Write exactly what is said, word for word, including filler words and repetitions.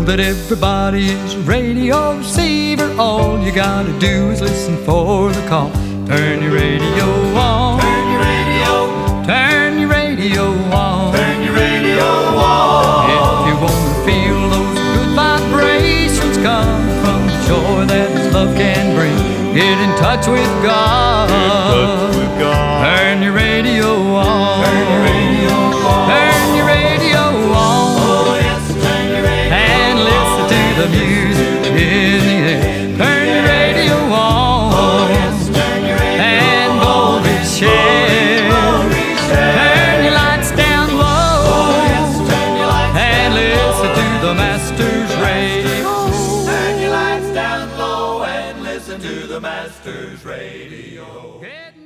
that everybody is a radio receiver. All you gotta do is listen for the call. Turn your radio on. Turn your radio. Turn your radio on. Turn your radio on. If you wanna feel those good vibrations come from the joy that His love can bring, get in touch with God. Get in touch with God. Turn your radio on. Turn your radio on. Turn your radio on. Oh yes, turn your radio And listen to the music in the air. Turn your radio on. Oh yes, turn your radio And glory share. Glory share. Turn your lights down low. Oh yes, turn your lights And down listen low. to the Master's radio. Turn your lights down low and listen to the Master's radio. Get